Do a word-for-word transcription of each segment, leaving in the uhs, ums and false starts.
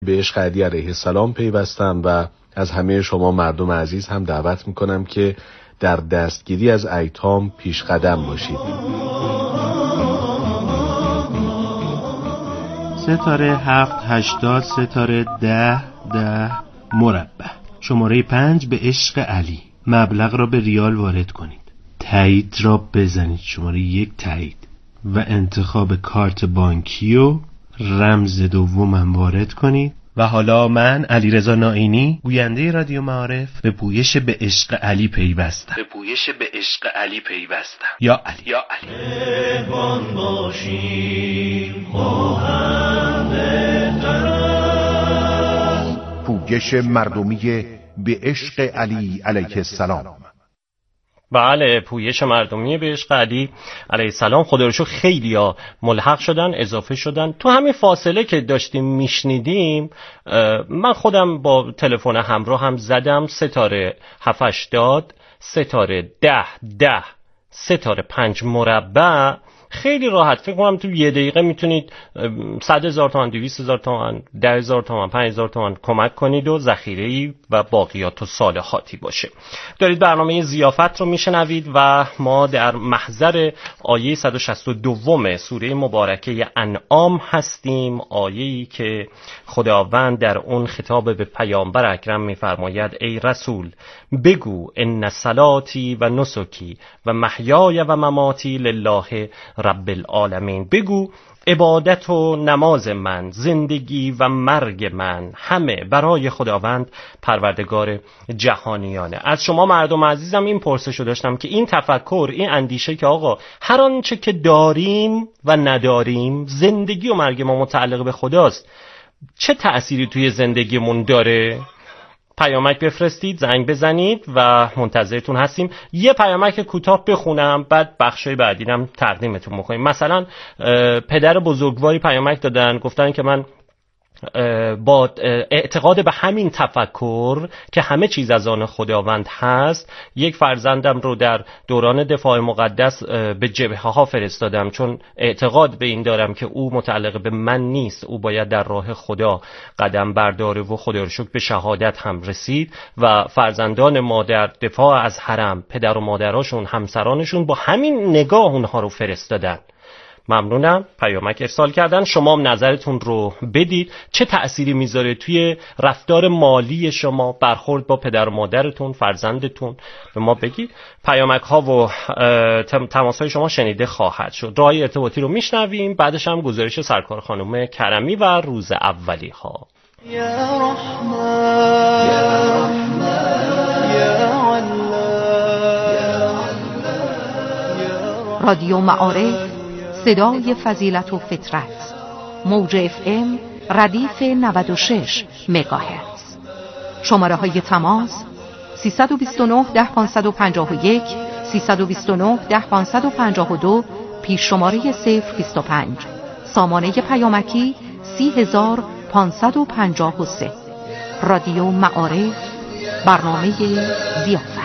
به عشق علی علیه السلام پیوستم و از همه شما مردم عزیز هم دعوت میکنم که در دستگیری از ایتام پیش قدم باشید. ستاره هفت هشتاد ستاره ده ده مربع. شماره پنج به عشق علی. مبلغ را به ریال وارد کنید. تایید را بزنید. شماره یک تایید و انتخاب کارت بانکی و رمز دومم وارد کنید. و حالا من علیرضا نائینی گوینده رادیو معارف به پویش به عشق علی پیوستم. به پویش به عشق علی پیوستم. یا علی یا علی. مهربان باشیم با هم بهتر. پویش مردمی به عشق علی علیه السلام. بله، پویش مردمی به عشق علی علیه السلام. خدا رو شکر خیلیا ملحق شدن، اضافه شدن. تو همین فاصله که داشتیم میشنیدیم من خودم با تلفن همراه هم زدم ستاره هفت هشتاد ستاره ده ده ستاره پنج مربع. خیلی راحت، فکر کنم تو یه دقیقه میتونید صد هزار تومان، دویست هزار تومان، ده هزار تومان، پنج هزار تومان کمک کنید و ذخیره‌ای و باقیات و صالحاتی باشه. دارید برنامه ضیافت رو میشنوید و ما در محضر آیه صد و شصت و دو سوره مبارکه انعام هستیم، آیه‌ای که خداوند در اون خطاب به پیامبر اکرم میفرماید ای رسول بگو ان صلاتی و نسکی و محیای و مماتی لله رب العالمین. بگو عبادت و نماز من، زندگی و مرگ من همه برای خداوند پروردگار جهانیانه. از شما مردم عزیزم این پرسشو داشتم که این تفکر، این اندیشه که آقا هر آنچه که داریم و نداریم، زندگی و مرگ ما متعلق به خداست، چه تأثیری توی زندگیمون داره؟ پیامک بفرستید، زنگ بزنید و منتظرتون هستیم. یه پیامک کوتاه بخونم بعد بخشای بعدینم تقدیمتون می‌کنیم. مثلا پدر بزرگواری پیامک دادن، گفتن که من با اعتقاد به همین تفکر که همه چیز از آن خداوند هست، یک فرزندم رو در دوران دفاع مقدس به جبهه ها فرستادم، چون اعتقاد به این دارم که او متعلق به من نیست، او باید در راه خدا قدم برداره و خدا رو شکر به شهادت هم رسید. و فرزندان ما در دفاع از حرم، پدر و مادراشون، همسرانشون با همین نگاه اونها رو فرستادن. ممنونم، پیامک ارسال کردن. شما هم نظرتون رو بدید، چه تأثیری میذاره توی رفتار مالی شما، برخورد با پدر و مادرتون، فرزندتون، به ما بگید. پیامک ها و تماس های شما شنیده خواهد شد. راه ارتباطی رو میشنویم، بعدش هم گزارش سرکار خانم کرمی و روز اولی ها. یا رحمن یا رحمن یا الله. رادیو معارف، صدای فضیلت و فطرت. موج اف ام ردیف نود و شش مگاهرتز. شماره های تماس سیصد و بیست و نه ده پانصد و پنجاه و یک، سیصد و بیست و نه ده پانصد و پنجاه و دو، پیش شماره صفر بیست و پنج. سامانه پیامکی سی هزار پانصد و پنجاه و سه. رادیو معارف، برنامه ضیافت.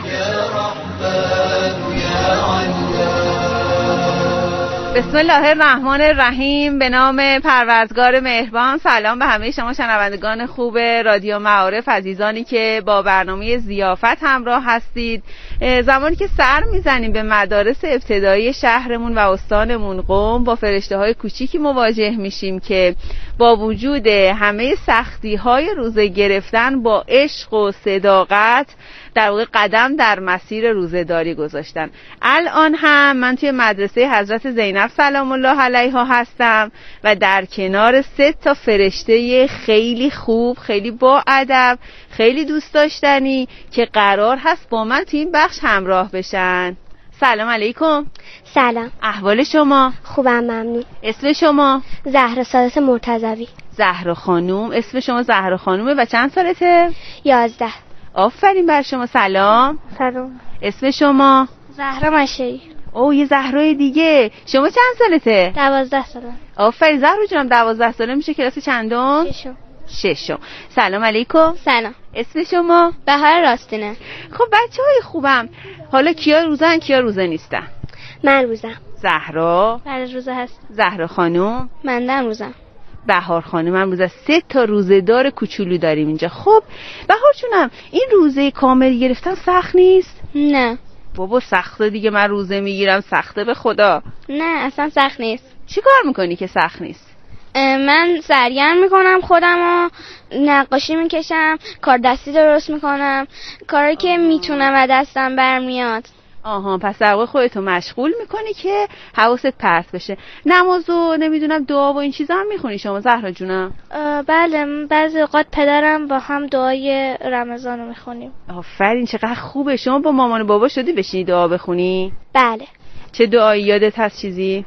بسم الله الرحمن الرحیم. به نام پروردگار مهربان. سلام به همه شما شنوندگان خوب رادیو معارف، عزیزانی که با برنامه ضیافت همراه هستید. زمانی که سر میزنیم به مدارس ابتدایی شهرمون و استانمون قم، با فرشته های کوچیکی مواجه میشیم که با وجود همه سختی های روزه گرفتن با عشق و صداقت در واقع قدم در مسیر روزه‌داری گذاشتن. الان هم من توی مدرسه حضرت زینب سلام الله علیها هستم و در کنار سه تا فرشته خیلی خوب، خیلی با ادب، خیلی دوست داشتنی که قرار هست با من توی این بخش همراه بشن. سلام علیکم. سلام. احوال شما؟ خوبم، ممنون. اسم شما؟ زهرا سادات مرتضوی. زهرا خانوم. اسم شما زهرا خانومه و چند سالته؟ یازده. آفرین بر شما. سلام. سلام. اسم شما؟ زهرا مشهری. او یه زهرای دیگه. شما چند سالته؟ دوازده ساله. آفرین زهرا جونم. دوازده ساله میشه کلاس چندم؟ ششم. ششم. سلام علیکم. سلام. اسم شما؟ بهار راستینه. خب بچه‌های خوبم، حالا کیا روزن کیا روزه نیستن؟ من روزم. زهرا؟ بله روزه هست. زهرا خانوم؟ من دم روزم. بهار خانم هم روزه سه تا روزه‌دار کوچولو داریم اینجا. خب بهار جونم، این روزه کامل گرفتن سخت نیست؟ نه بابا سخته دیگه، من روزه میگیرم سخته به خدا. نه اصلا سخت نیست. چی کار میکنی که سخت نیست؟ من سرگرم میکنم خودم و نقاشی میکشم، کار دستی درست میکنم، کاری که میتونم و دستم برمیاد. آها، پس در واقع خودتو مشغول میکنی که حواست پرت بشه. نماز و نمیدونم دعا و این چیزا هم میخونی شما زهرا جونم؟ بله، بعضی اوقات پدرم با هم دعای رمضان رو میخونیم. آفرین، چقدر خوبه. شما با مامان و بابا شدی بشینی دعا بخونی؟ بله. چه دعایی یادت هست چیزی؟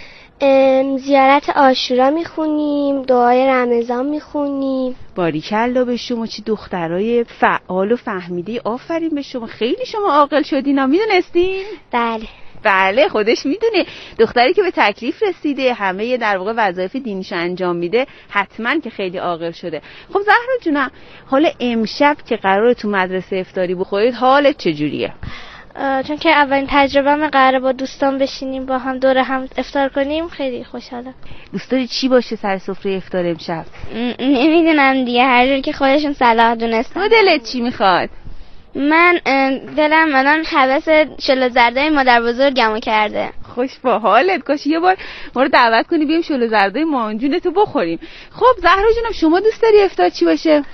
زیارت عاشورا میخونیم، دعای رمضان میخونیم. باریکلا به شما، چه دخترای فعال و فهمیده. آفرین به شما، خیلی شما عاقل شدین. میدونستین؟ بله بله، خودش میدونه. دختری که به تکلیف رسیده، همه در واقع وظایف دینیش انجام میده، حتما که خیلی عاقل شده. خب زهرا جونم، حالا امشب که قراره تو مدرسه افطاری بخورید، حالت چجوریه؟ چون که اولین تجربه‌مه قراره با دوستان بشینیم با هم دور هم افطار کنیم، خیلی خوشحالم. دوست داری چی باشه سر سفره افطار امشب؟ نمیدونم دیگه، هر جور که خودشون صلاح دونستن. تو دلت چی میخواد؟ من دلم الان هوس شلو زردای مادر بزرگمو کرده. خوش با حالت، کاش یه بار ما رو دعوت کنی بیایم شلو زردای مانجونتو بخوریم. خب زهرا جونم، شما دوست داری افطار چی باشه؟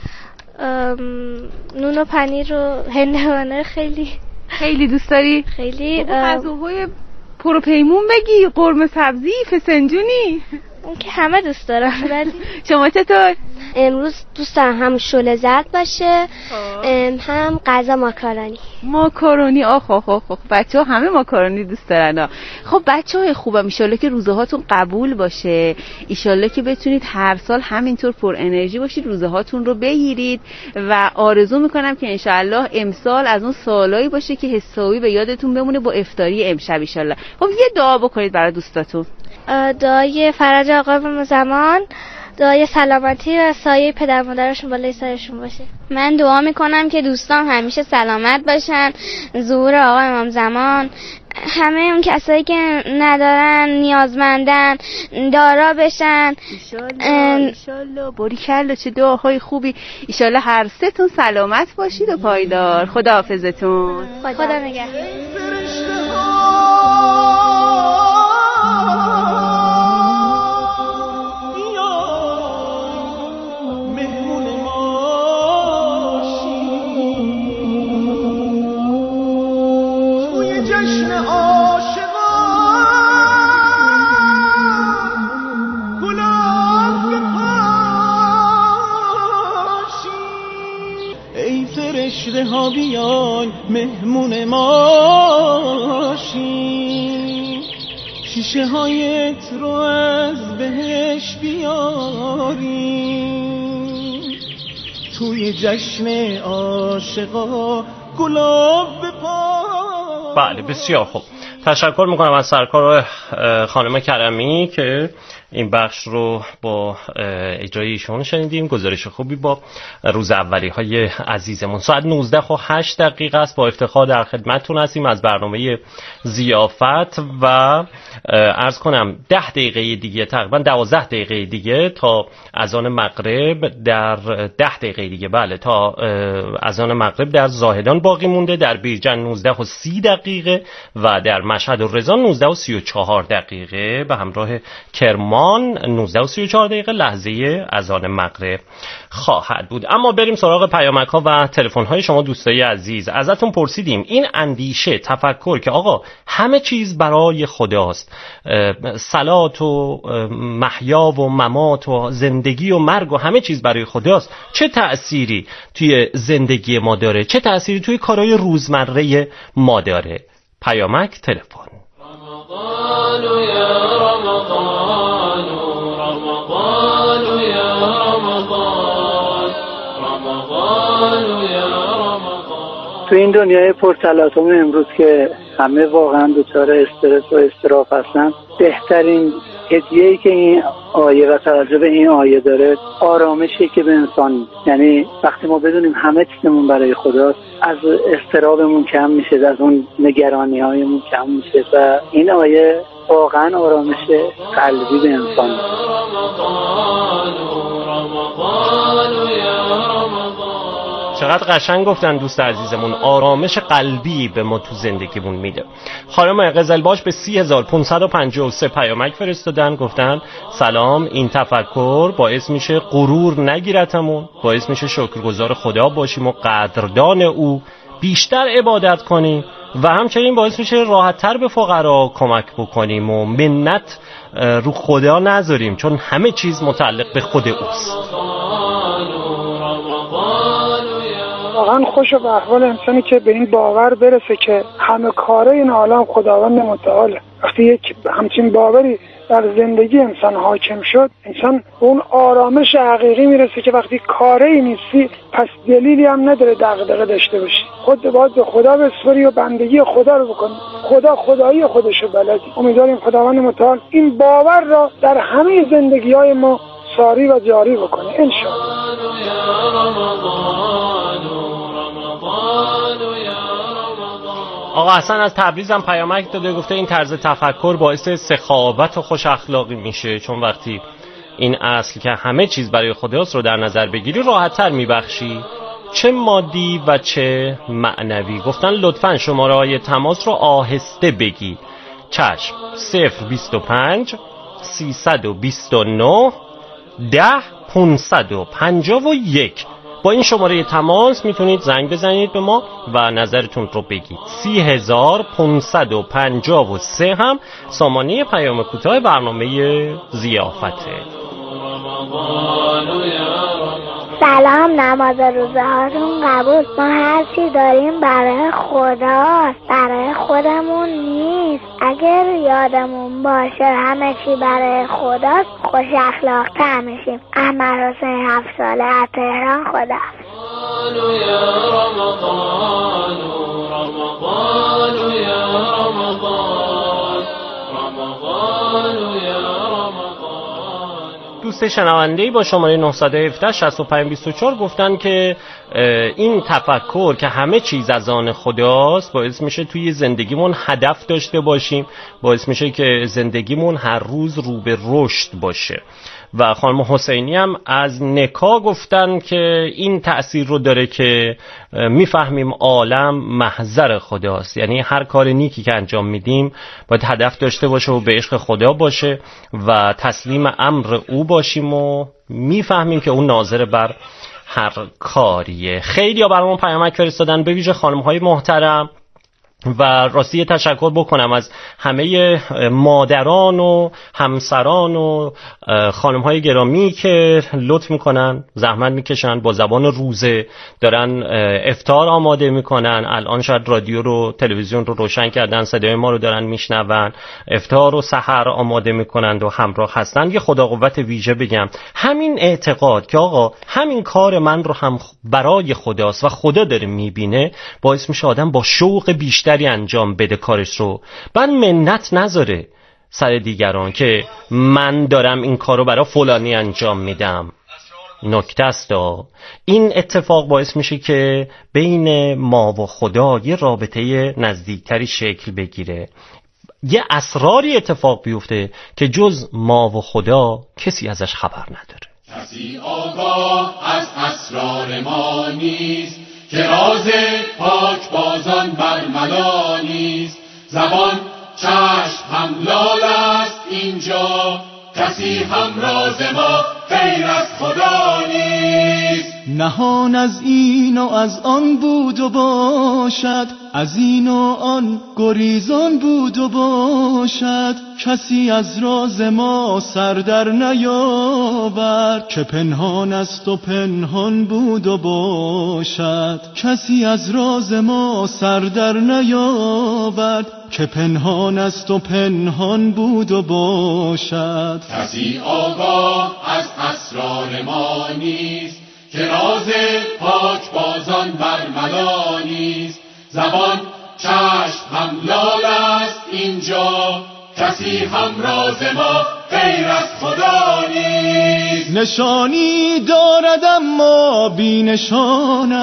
نون و پنیر و هندوانه. خیلی خیلی دوست داری؟ خیلی. غذاهای پروپیمون بگی، قرمه سبزی، فسنجونی. اون که همه دوست دارن. ولی شما چطور؟ امروز دوست دارم هم شله زرد باشه، هم غذا ماکارونی. ماکارونی، آخ آخ آخ. بچه‌ها همه ماکارونی دوست دارن. خب بچه‌های خوبم، ان شاءالله که روزه هاتون قبول باشه. ان شاءالله که بتونید هر سال همینطور پر انرژی باشید، روزه هاتون رو بگیرید و آرزو میکنم که ان شاءالله امسال از اون سالایی باشه که حسابی به یادتون بمونه با افطاری امشب ان شاءالله. خب یه دعا بکنید برای دوستاتون. دعای فرج آقای زمان، دعای سلامتی و سایه پدر مادرشون بالای سرشون باشه. من دعا میکنم که دوستان همیشه سلامت باشن، ظهور آقای امام زمان، همه اون کسایی که ندارن نیازمندن دارا بشن. ایشالله ایشالله. باریکلا، چه دعاهای خوبی. ایشالله هر سه تون سلامت باشید و پایدار. خداحافظتون. خدا, خدا نگهدار. ها بیان مهمون ماشین، شیشه هایت رو از بهش بیاریم، توی جشن عاشقا گلاب بپا. بله بسیار خوب، تشکر میکنم از سرکار خانم کرمی که این بخش رو با اجرای ایشون شنیدیم. گزارش خوبی با روز اولی های عزیزمون. ساعت نوزده و هشت دقیقه است. با افتخار در خدمتتون هستیم از برنامه ضیافت و عرض کنم ده دقیقه دیگه، تقریبا دوازده دقیقه دیگه تا اذان مغرب، در ده دقیقه دیگه بله تا اذان مغرب در زاهدان باقی مونده. در بیرجن نوزده و سی دقیقه و در مشهد و رضا نوزده و سی و چهار دقیقه به همراه کرمان نوزده و سی و چهار دقیقه لحظه اذان مغرب خواهد بود. اما بریم سراغ پیامک ها و تلفن های شما دوستای عزیز. ازتون پرسیدیم این اندیشه، تفکر که آقا همه چیز برای خداست، صلات و محیا و ممات و زندگی و مرگ و همه چیز برای خداست، چه تأثیری توی زندگی ما داره؟ چه تأثیری توی کارهای روزمره ما داره؟ پیامک، تلفن. رمضان یا رمضان، رمضان یا رمضان، رمضان یا رمضان. تو این دنیای پرتلاطم امروز که همه واقعا دچار استرس و اضطراب هستن، بهترین هدیه‌ای که این آیه و توجه به این آیه داره آرامشی که به انسان، یعنی وقتی ما بدونیم همه چیزمون برای خداست، از اضطرابمون کم میشه، از اون نگرانی‌هایمون کم میشه و این آیه واقعا آرامش قلبی به انسان میده. چقدر قشنگ گفتن دوست عزیزمون، آرامش قلبی به ما تو زندگیمون میده. خانم قزلباش به سی هزار و پانصد و پنجاه و سه پیامک فرستادن، گفتن سلام، این تفکر باعث میشه غرور نگیرتمون، باعث میشه شکرگزار خدا باشیم و قدردان او، بیشتر عبادت کنیم و همچنین باعث میشه راحت‌تر به فقرا کمک بکنیم و منت رو خدا نذاریم، چون همه چیز متعلق به خود اوست. واقعا خوش به احوال انسانی که به این باور برسه که همه کاره این عالم خداوند متعاله. وقتی یک همچین باوری در زندگی انسان حاکم شد، انسان اون آرامش حقیقی میرسه که وقتی کاری نیستی پس دلیلی هم نداره دغدغه داشته باشی. خود باید به خدا بسپری و بندگی خدا رو بکنی. خدا خدایی خودشو بلدی. امیدواریم خداوند متعال این باور را در همه زندگی‌های ما ساری و جاری بکنه انشاءالله. آقا حسن از تبریز هم پیامک داده، گفته این طرز تفکر باعث سخاوت و خوش اخلاقی میشه، چون وقتی این اصل که همه چیز برای خداست رو در نظر بگیری راحت‌تر میبخشی، چه مادی و چه معنوی. گفتن لطفاً شماره های تماس رو آهسته بگید. چشم. صفر بیست و پنج سیصد و بیست و نه ده پانصد و پنجاه و یک. با این شماره تماس میتونید زنگ بزنید به ما و نظرتون رو بگید. سی هزار و پانصد و پنجاه و سه هم سامانه پیام کوتاه برنامه ضیافته. سلام، نماز روزه هاتون قبول. ما هر چی داریم برای خداست، برای خودمون نیست. اگر یادمون باشه همه چی برای خداست، خوش اخلاق‌تر میشیم. احمد حسین هفت ساله از تهران. خدا دوست شنونده‌ای با شماره نه یک هفت شصت و پنج بیست و چهار گفتن که این تفکر که همه چیز از آن خداست باعث میشه توی زندگیمون هدف داشته باشیم، باعث میشه که زندگیمون هر روز رو به رشد باشه. و خانم حسینی هم از نکاح گفتن که این تأثیر رو داره که میفهمیم عالم محضر خداست، یعنی هر کار نیکی که انجام میدیم باید هدف داشته باشه و به عشق خدا باشه و تسلیم امر او باشیم و میفهمیم که اون ناظر بر هر کاریه. خیلی ها برامون پیامک فرستادن، به ویژه خانم های محترم، و راستی تشکر بکنم از همه مادران و همسران و خانم‌های گرامی که لطف میکنن، زحمت میکشن، با زبان روزه دارن افطار آماده میکنن. الان شاید رادیو رو، تلویزیون رو روشن کردن، صدای ما رو دارن میشنون، افطار و سحر آماده میکنند و همراه هستن. یه خدا قوت ویژه بگم، همین اعتقاد که آقا همین کار من رو هم برای خداست و خدا داره میبینه، باعث میشه آدم با شوق بیشتر انجام بده کارش رو، بعد منت نذاره سر دیگران که من دارم این کارو برای فلانی انجام میدم. نکته است، این اتفاق باعث میشه که بین ما و خدا یه رابطه نزدیکتری شکل بگیره، یه اسراری اتفاق بیفته که جز ما و خدا کسی ازش خبر نداره. کسی آگاه از اسرار ما نیست، که راز پاک بازان برملا نیست. زبان چشم هم لال است اینجا، کسی هم راز ما غیر از خدا نیست. نهان از این و از آن بود و باشد، از این و آن گریزان بود و باشد. کسی از راز ما سر در نیاورد، که پنهان است و پنهان بود و باشد. کسی از راز ما سر در نیاورد، که پنهان است و پنهان بود و باشد. کسی آگاه از اسرار ما نیست، که راز پاک بازان برملا نیست. زبان چشم هم لال است اینجا، کسی هم راز ما غیر از خدا نیست. نشانی دارد اما بی نشان است،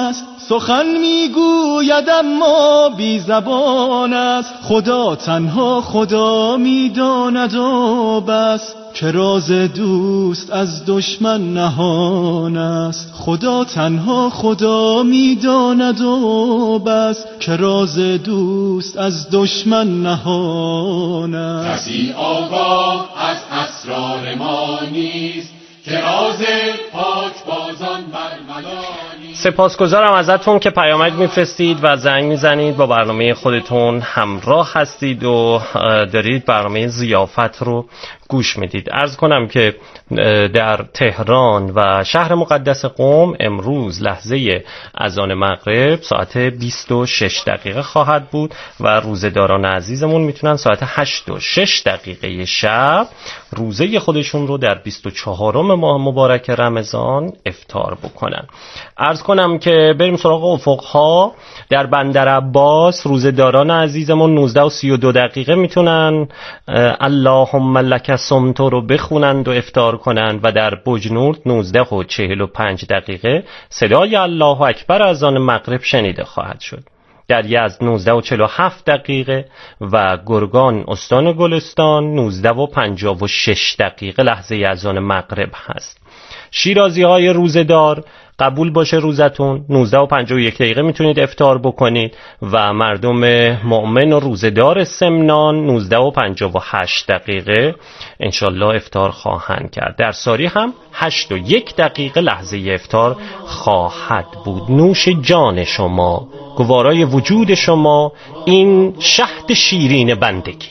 سخن میگوید اما بی زبان است. خدا تنها خدا میداند و بس، که راز دوست از دشمن نهان است. خدا تنها خدا میداند و بس، که راز دوست از دشمن نهان است. کسی آگاه از اسرار ما نیست، که راز پاک بازان برملانی. سپاسگزارم ازتون که پیامک میفرستید و زنگ میزنید، با برنامه خودتون همراه هستید و دارید برنامه ضیافت رو گوش میدید. عرض کنم که در تهران و شهر مقدس قم امروز لحظه اذان مغرب ساعت بیست و شش دقیقه خواهد بود و روزه‌داران عزیزمون میتونن ساعت هشت و شش دقیقه شب روزه خودشون رو در بیست و چهارم ماه مبارک رمضان افطار بکنن. عرض کنم که بریم سراغ افقها. در بندر عباس روزه‌داران عزیزمون نوزده و سی و دو دقیقه میتونن اللهم لک صمت رو بخونند و افطار کنند و در بجنورد نوزده و چهل و پنج دقیقه صدای الله اکبر از آن مغرب شنیده خواهد شد. در یزد نوزده و چهل و هفت دقیقه و گرگان استان گلستان نوزده و پنجاه و شش دقیقه لحظه اذان مغرب هست. شیرازی های روزه‌دار قبول باشه روزتون، نوزده و پنجاه و یک دقیقه میتونید افطار بکنید و مردم مؤمن و روزه‌دار سمنان نوزده و پنجاه و هشت دقیقه انشالله افطار خواهند کرد. در ساری هم هشت و یک دقیقه لحظه افطار خواهد بود. نوش جان شما، گوارای وجود شما، این شهد شیرین بندگی.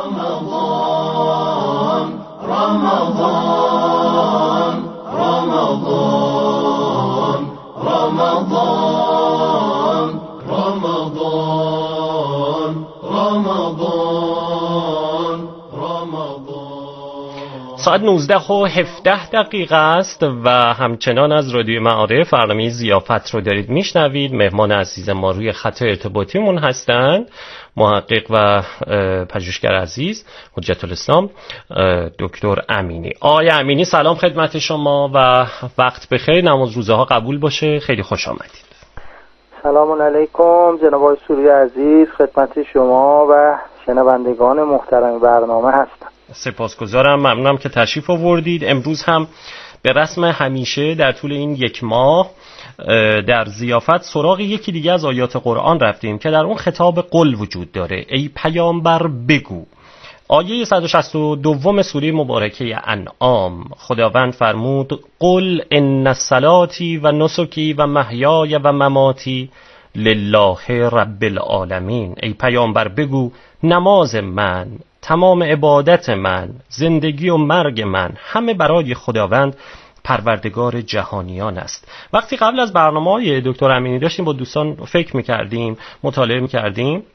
رمضان رمضان رمضان رمضان رمضان رمضان رمضان. ساعت نوزده و هفده دقیقه است و همچنان از رادیو معارف برنامه ضیافت رو دارید میشنوید. مهمان عزیز ما روی خط ارتباطیمون هستند محقق و پژوهشگر عزیز حجت الاسلام دکتر امینی. آقای امینی سلام خدمت شما و وقت بخیر، نماز روزه ها قبول باشه. خیلی خوش آمدید. سلام علیکم جناب آقای سوری عزیز، خدمت شما و شنوندگان محترم برنامه هستم. سپاسگزارم، ممنونم که تشریف آوردید. امروز هم به رسم همیشه در طول این یک ماه در ضیافت سراغ یکی دیگه از آیات قرآن رفتیم که در اون خطاب قل وجود داره. ای پیامبر بگو. آیه صد و شصت و دو سوره مبارکه انعام خداوند فرمود قل ان صلاتی و نسکی و محیای و مماتی لله رب العالمین. ای پیامبر بگو نماز من، تمام عبادت من، زندگی و مرگ من همه برای خداوند پروردگار جهانیان است. وقتی قبل از برنامه‌های دکتر امینی داشتیم با دوستان فکر می‌کردیم، مطالعه می‌کردیم،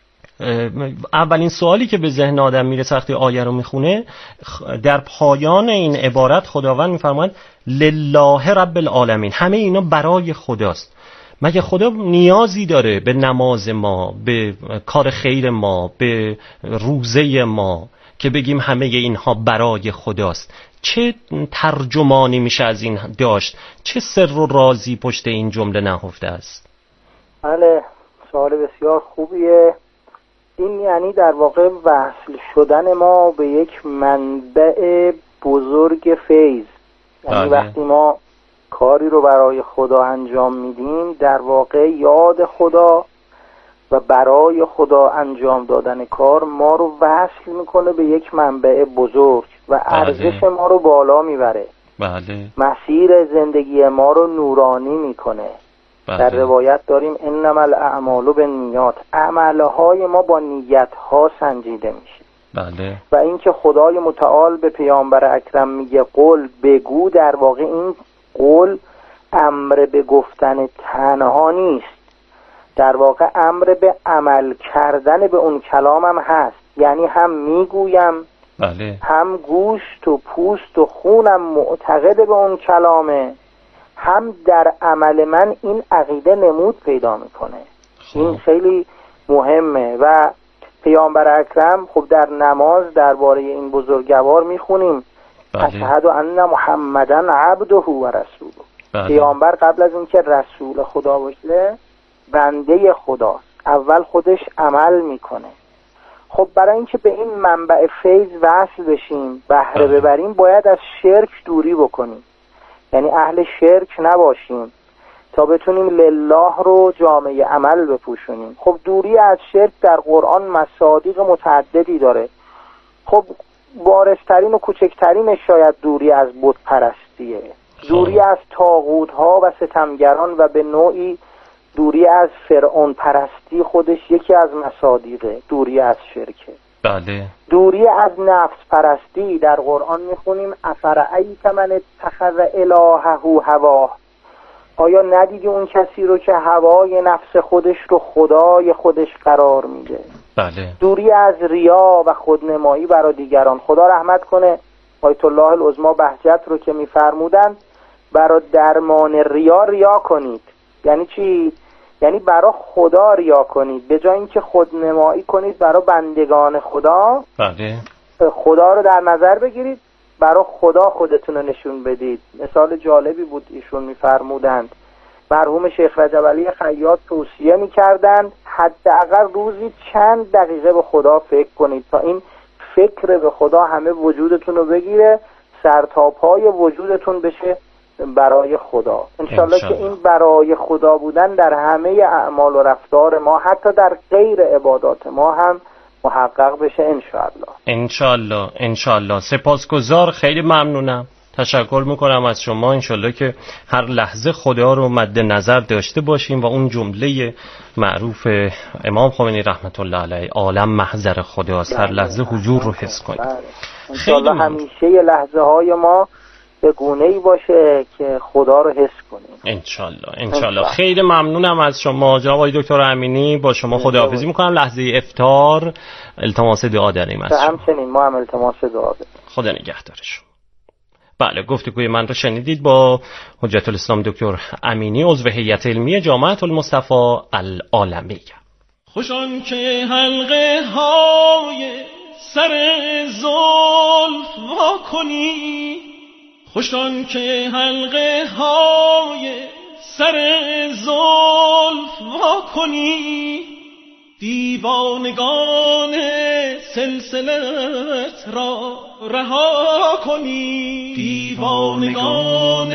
اولین سوالی که به ذهن آدم میرسه وقتی آیه رو میخونه، در پایان این عبارت خداوند میفرماید لله رب العالمین، همه اینا برای خداست. مگه خدا نیازی داره به نماز ما، به کار خیر ما، به روزه ما که بگیم همه اینها برای خداست؟ چه ترجمانی میشه از این داشت؟ چه سر و رازی پشت این جمله نهفته است؟ بله، سوال بسیار خوبیه. این یعنی در واقع وصل شدن ما به یک منبع بزرگ فیض. یعنی وقتی ما کاری رو برای خدا انجام میدیم، در واقع یاد خدا و برای خدا انجام دادن کار ما رو وصل میکنه به یک منبع بزرگ و ارزش ما رو بالا میبره. بله. مسیر زندگی ما رو نورانی میکنه. بله. در روایت داریم انما الاعمال بالنیات، عملهای ما با نیتها سنجیده میشه. بله. و اینکه خدای متعال به پیامبر اکرم میگه قل بگو، در واقع این قول امر به گفتن تنها نیست، در واقع امر به عمل کردن به اون کلام هم هست. یعنی هم میگویم، بله، هم گوشت و پوست و خونم معتقد به اون کلامه، هم در عمل من این عقیده نمود پیدا میکنه. این خیلی مهمه. و پیامبر اکرم خب در نماز درباره این بزرگوار میخونیم اشهد ان محمدن عبده و رسوله. بله. پیامبر قبل از اینکه رسول خدا باشه بنده خداست، اول خودش عمل میکنه. خب برای اینکه به این منبع فیض وصل بشیم، بهره ببریم، باید از شرک دوری بکنیم، یعنی اهل شرک نباشیم تا بتونیم لله رو جامعه عمل بپوشونیم. خب دوری از شرک در قرآن مصادیق متعددی داره. خب بارزترین و کوچکترینش شاید دوری از بت پرستیه، دوری از طاغوت‌ها و ستمگران و به نوعی دوری از فرعون پرستی خودش یکی از مصادیقه، دوری از شرکه. بله. دوری از نفس پرستی در قرآن میخونیم افرأیت من اتخذ الهه هواه، آیا ندیدی اون کسی رو که هوای نفس خودش رو خدای خودش قرار میده؟ بله. دوری از ریا و خودنمایی برای دیگران. خدا رحمت کنه آیت الله العظما بهجت رو که میفرمودن برای درمان ریا ریا کنید. یعنی چی؟ یعنی برای خدا ریا کنید، به جای اینکه خودنمایی کنید برای بندگان خدا. بله. خدا رو در نظر بگیرید، برای خدا خودتون رو نشون بدید. مثال جالبی بود ایشون میفرمودند، مرحوم شیخ رجب علی خیاط توصیه میکردند حداقل روزی چند دقیقه به خدا فکر کنید تا این فکر به خدا همه وجودتون رو بگیره، سر تا پای وجودتون بشه برای خدا. انشالله که این برای خدا بودن در همه اعمال و رفتار ما، حتی در غیر عبادات ما هم محقق بشه انشالله. انشالله انشالله. سپاسگزار، خیلی ممنونم، تشکر میکنم از شما. انشالله که هر لحظه خدا رو مد نظر داشته باشیم و اون جمله معروف امام خمینی رحمت الله علیه، عالم محضر خداست، هر لحظه حضور رو حس کنیم. انشالله همیشه لحظه های ما به گونه‌ای باشه که خدا رو حس کنیم. انشالله انشالله. خیلی ممنونم از شما جناب آقای دکتر امینی. با شما خداحافظی میکنم. لحظه افطار التماس دعا داریم از شما. همچنین ما هم التماس دعا داریم. خدا نگهدارشون. بله، گفتگوی من رو شنیدید با حجت الاسلام دکتر امینی، عضو هیئت علمی جامعه المصطفى العالمیه. خوش آن که حلقه های سر زلف وا کنی، خوش آن که حلقه های سر زلف وا کنی، دیوانگان سلسلت را رها کنی، دیوانگان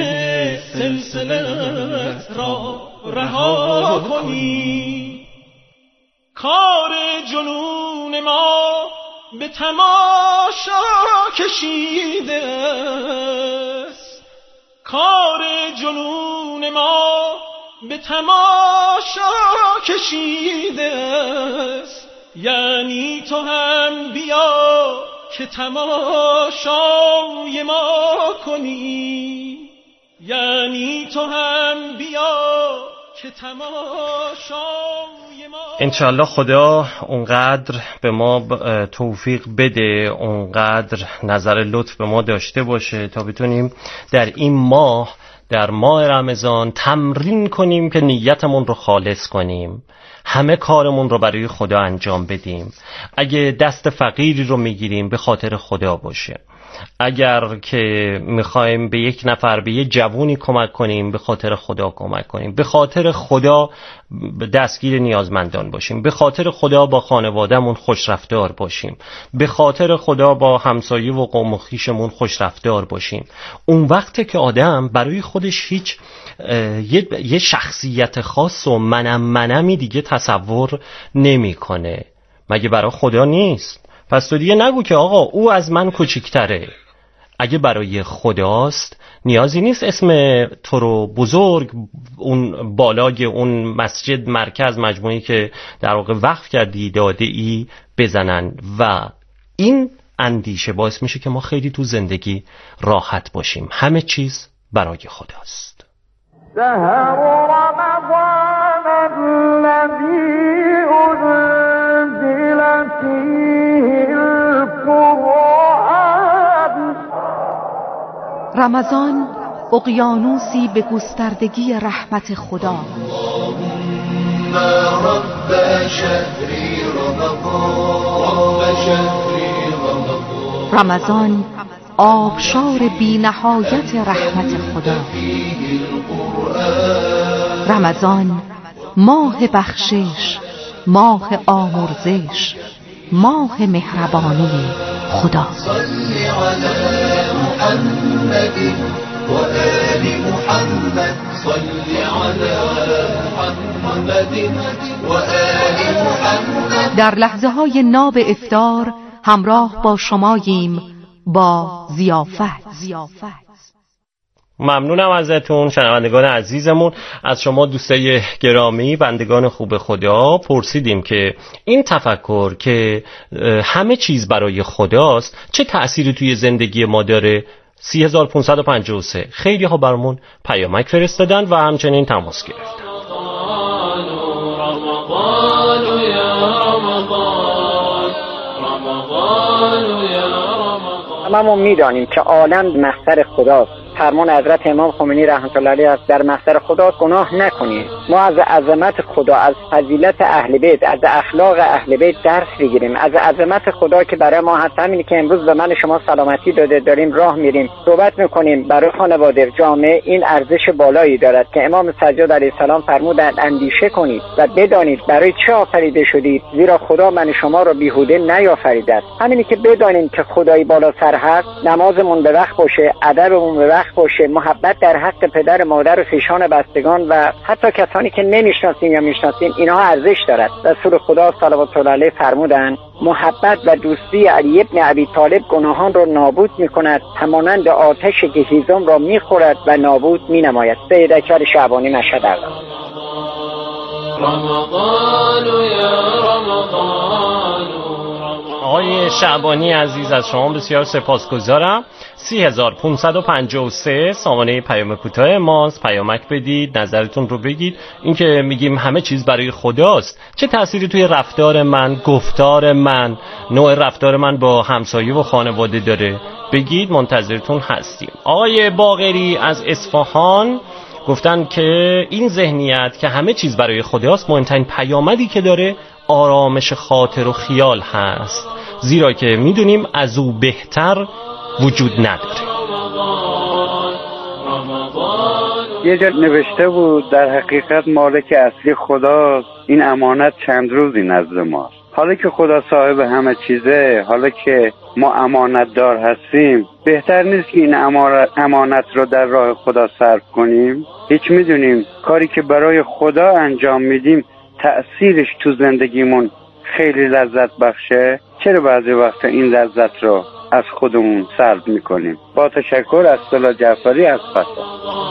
سلسلت را رها کنی. کار جنون ما به تماشا کشیده است، کار جنون ما به تماشا کشیده است. یعنی تو هم بیا که تماشای ما کنی، یعنی تو هم بیا که تماشای ما. انشالله خدا اونقدر به ما توفیق بده، اونقدر نظر لطف به ما داشته باشه تا بتونیم در این ماه، در ماه رمضان تمرین کنیم که نیتمون رو خالص کنیم، همه کارمون رو برای خدا انجام بدیم. اگه دست فقیری رو میگیریم به خاطر خدا باشه، اگر که میخوایم به یک نفر، به یک جوونی کمک کنیم به خاطر خدا کمک کنیم، به خاطر خدا دستگیر نیازمندان باشیم، به خاطر خدا با خانوادهمون خوش رفتار باشیم، به خاطر خدا با همسایه و قوم و خویشمون خوش رفتار باشیم. اون وقته که آدم برای خودش هیچ یه, یه شخصیت خاص و منم منمی دیگه تصور نمیکنه. مگه برای خدا نیست؟ پس تو دیگه نگو که آقا او از من کوچیک‌تره. اگه برای خداست نیازی نیست اسم تو رو بزرگ، اون بالای اون مسجد مرکز مجموعی که در واقع وقف کردی داده ای بزنن. و این اندیشه باعث میشه که ما خیلی تو زندگی راحت باشیم. همه چیز برای خداست. شهر رمضان الذی انزل فیه القرآن. رمضان اقیانوسی به گستردگی رحمت خدا. اللهم رب شهر رمضان، رب شهر رمضان. رمضان آبشار بی نهایت رحمت خدا. رمضان ماه بخشش، ماه آمرزش، ماه مهربانی خدا. صل علی محمد و آل محمد، صل علی محمد و آل محمد. در لحظه های ناب افطار همراه با شماییم با ضیافت. ممنونم ازتون شنوندگان عزیزمون. از شما دوستای گرامی بندگان خوب خدا پرسیدیم که این تفکر که همه چیز برای خداست چه تأثیری توی زندگی ما داره. سه هزار و پانصد و پنجاه و سه خیلی ها برامون پیامک فرستادن و همچنین تماس گرفتن. هممون میدانیم که عالم مصدر خداست. فرمان حضرت امام خمینی رحمت الله علیه است در مصدر خدا گناه نکنید. ما از عظمت خدا، از فضیلت اهل بیت، از اخلاق اهل بیت درس بگیریم. از عظمت خدا که برای ما هست، همینی که امروز به من شما سلامتی داده، داریم راه میریم صحبت میکنیم برای خانواده جامعه، این ارزش بالایی دارد که امام سجاد علیه السلام فرمودند اندیشه کنید و بدانید برای چه آفریده شدید، زیرا خدا من شما را بیهوده نیافریده است. همینی که بدانیم که خدای بالا سر هست، نمازمون به وقت باشه، ادبمون به وقت باشه، محبت در حق پدر مادر و خویشان بستگان و حتی کسانی که نمیشناسیم یا میشناسیم، اینها ارزش دارد. رسول خدا صلوات الله علیه فرمودند محبت و دوستی علی ابن ابی طالب گناهان را نابود میکند، همانند آتشی که هیزم را میخورد و نابود مینماید. سید اکبر شعبانی مشهد اول. رمضان یا رمضان. آقای شعبانی عزیز از شما بسیار سپاسگزارم. سه هزار و پانصد و پنجاه و سه سامانه پیام کوتاه ماست. پیامک بدید، نظرتون رو بگید. این که میگیم همه چیز برای خداست چه تأثیری توی رفتار من، گفتار من، نوع رفتار من با همسایه و خانواده داره؟ بگید، منتظرتون هستیم. آقای باقری از اصفهان گفتن که این ذهنیت که همه چیز برای خداست مهمترین پیامدی که داره آرامش خاطر و خیال هست، زیرا که میدونیم از او بهتر وجود نداره. یه جا نوشته بود در حقیقت مالک اصلی خداست، این امانت چند روزی نزد ماست. حالا که خدا صاحب همه چیزه، حالا که ما امانت دار هستیم، بهتر نیست که این امانت رو در راه خدا صرف کنیم؟ هیچ میدونیم کاری که برای خدا انجام میدیم تأثیرش تو زندگیمون خیلی لذت بخشه. چرا بعضی وقت این لذت رو از خودمون سلب میکنیم؟ با تشکر از صلاح جعفری از فسا.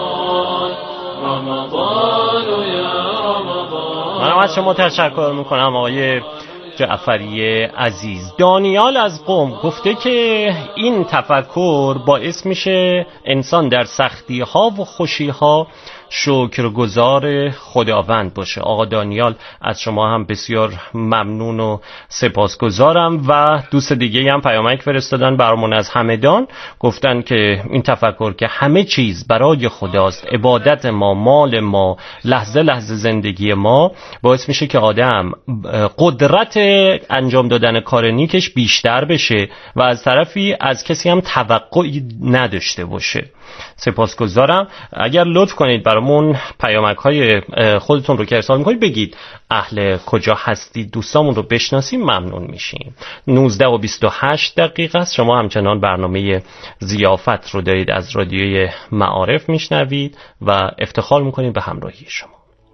منم از شما تشکر میکنم آقای جعفری عزیز. دانیال از قم گفته که این تفکر باعث میشه انسان در سختی ها و خوشی ها شکرگزار خداوند باشه. آقا دانیال از شما هم بسیار ممنون و سپاسگزارم. و دوست دیگه هم پیامک فرستادن برامون از همدان، گفتن که این تفکر که همه چیز برای خداست، عبادت ما، مال ما، لحظه لحظه زندگی ما، باعث میشه که آدم قدرت انجام دادن کار نیکش بیشتر بشه و از طرفی از کسی هم توقعی نداشته باشه. سپاسگزارم. اگر لطف کنید برامون پیامک های خودتون رو که ارسال میکنید بگید اهل کجا هستید، دوستامون رو بشناسیم، ممنون میشیم. نوزده و بیست و هشت دقیقه است. شما همچنان برنامه ضیافت رو دارید از رادیوی معارف میشنوید و افتخار میکنید به همراهی شما.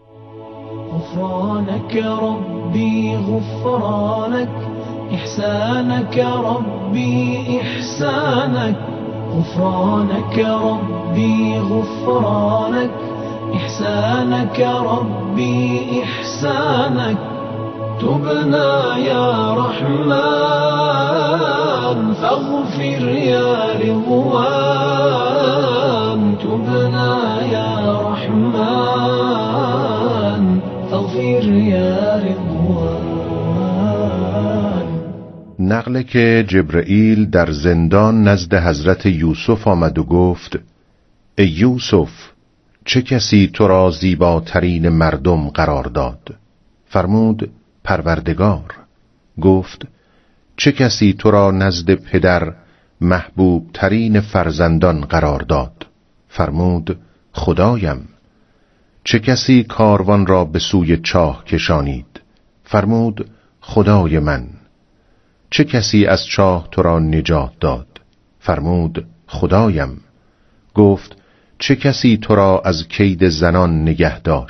غفرانك ربي غفرانك إحسانك ربي إحسانك غفرانك ربي غفرانك إحسانك ربي إحسانك تبنا يا رحمن فاغفر يا رضوان تبنا يا رحمن فاغفر يا رضوان. نقله که جبرئیل در زندان نزد حضرت یوسف آمد و گفت ای یوسف، چه کسی تو را زیباترین مردم قرار داد؟ فرمود پروردگار. گفت چه کسی تو را نزد پدر محبوب ترین فرزندان قرار داد. فرمود خدایم. چه کسی کاروان را به سوی چاه کشانید؟ فرمود خدای من. چه کسی از چاه تو را نجات داد؟ فرمود خدایم. گفت چه کسی تو را از کید زنان نگه داشت؟